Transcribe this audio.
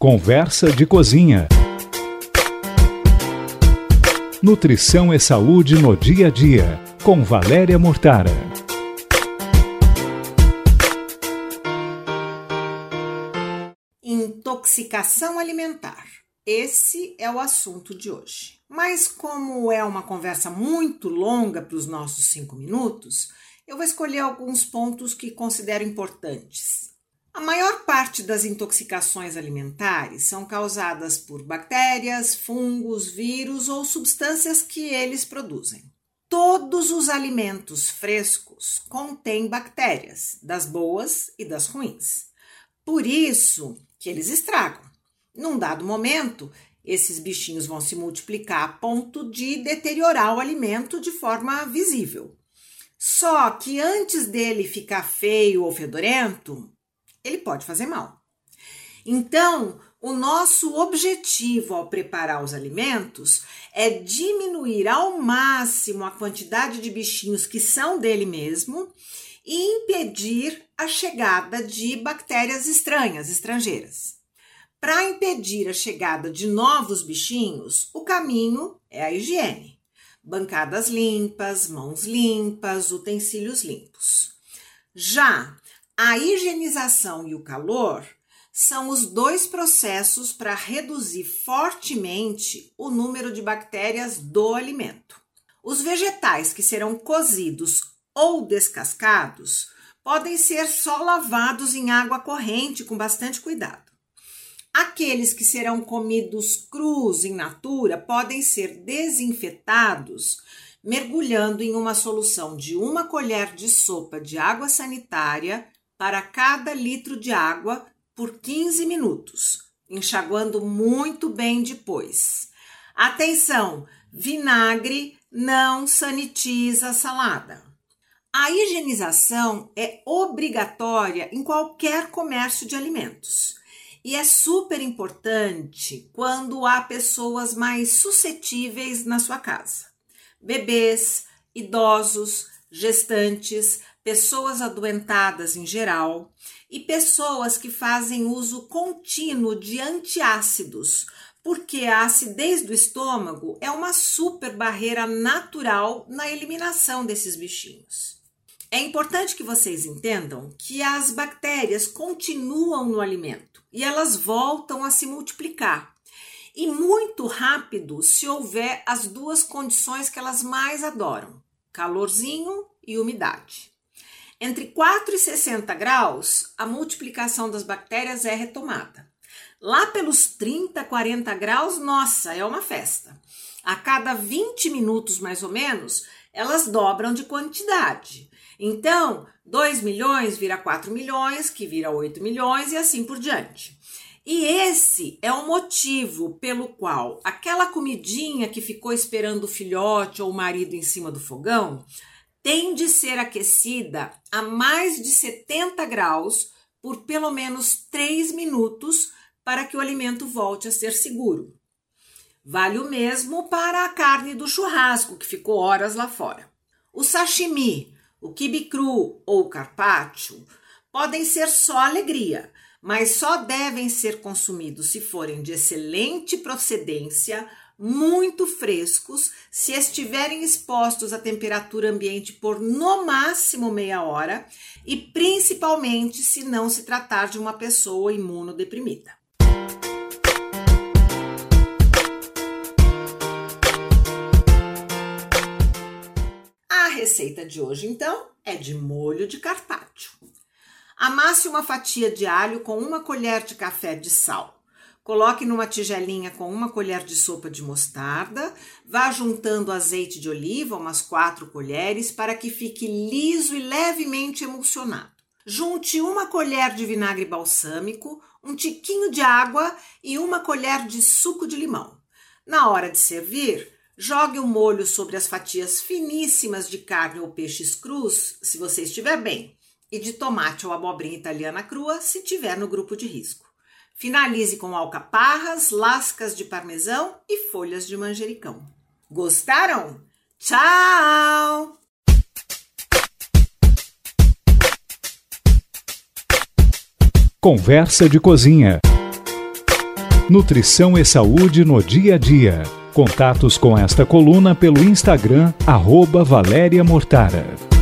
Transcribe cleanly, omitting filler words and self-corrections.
Conversa de Cozinha. Nutrição e saúde no dia a dia, com Valéria Mortara. Intoxicação alimentar. Esse é o assunto de hoje. Mas como é uma conversa muito longa para os nossos 5 minutos, eu vou escolher alguns pontos que considero importantes. A maior parte das intoxicações alimentares são causadas por bactérias, fungos, vírus ou substâncias que eles produzem. Todos os alimentos frescos contêm bactérias, das boas e das ruins. Por isso que eles estragam. Num dado momento, esses bichinhos vão se multiplicar a ponto de deteriorar o alimento de forma visível. Só que antes dele ficar feio ou fedorento, ele pode fazer mal. Então, o nosso objetivo ao preparar os alimentos é diminuir ao máximo a quantidade de bichinhos que são dele mesmo e impedir a chegada de bactérias estranhas, estrangeiras. Para impedir a chegada de novos bichinhos, o caminho é a higiene. Bancadas limpas, mãos limpas, utensílios limpos. Já a higienização e o calor são os dois processos para reduzir fortemente o número de bactérias do alimento. Os vegetais que serão cozidos ou descascados podem ser só lavados em água corrente com bastante cuidado. Aqueles que serão comidos crus in natura podem ser desinfetados mergulhando em uma solução de 1 colher de sopa de água sanitária para cada litro de água por 15 minutos, enxaguando muito bem depois. Atenção, vinagre não sanitiza a salada. A higienização é obrigatória em qualquer comércio de alimentos. E é super importante quando há pessoas mais suscetíveis na sua casa. Bebês, idosos, gestantes, pessoas adoentadas em geral e pessoas que fazem uso contínuo de antiácidos, porque a acidez do estômago é uma super barreira natural na eliminação desses bichinhos. É importante que vocês entendam que as bactérias continuam no alimento e elas voltam a se multiplicar. E muito rápido se houver as duas condições que elas mais adoram, calorzinho e umidade. Entre 4 e 60 graus, a multiplicação das bactérias é retomada. Lá pelos 30, 40 graus, nossa, é uma festa. A cada 20 minutos, mais ou menos, elas dobram de quantidade. Então, 2 milhões vira 4 milhões, que vira 8 milhões e assim por diante. E esse é o motivo pelo qual aquela comidinha que ficou esperando o filhote ou o marido em cima do fogão tem de ser aquecida a mais de 70 graus por pelo menos 3 minutos para que o alimento volte a ser seguro. Vale o mesmo para a carne do churrasco que ficou horas lá fora. O sashimi, o quibe cru ou o carpaccio podem ser só alegria, mas só devem ser consumidos se forem de excelente procedência, muito frescos, se estiverem expostos à temperatura ambiente por no máximo meia hora e principalmente se não se tratar de uma pessoa imunodeprimida. A receita de hoje, então, é de molho de carpaccio. Amasse uma fatia de alho com 1 colher de café de sal. Coloque numa tigelinha com 1 colher de sopa de mostarda. Vá juntando azeite de oliva, umas 4 colheres, para que fique liso e levemente emulsionado. Junte 1 colher de vinagre balsâmico, um tiquinho de água e 1 colher de suco de limão. Na hora de servir, jogue o molho sobre as fatias finíssimas de carne ou peixes crus, se você estiver bem, e de tomate ou abobrinha italiana crua, se tiver no grupo de risco. Finalize com alcaparras, lascas de parmesão e folhas de manjericão. Gostaram? Tchau! Conversa de Cozinha. Nutrição e saúde no dia a dia. Contatos com esta coluna pelo Instagram @Valéria Mortara.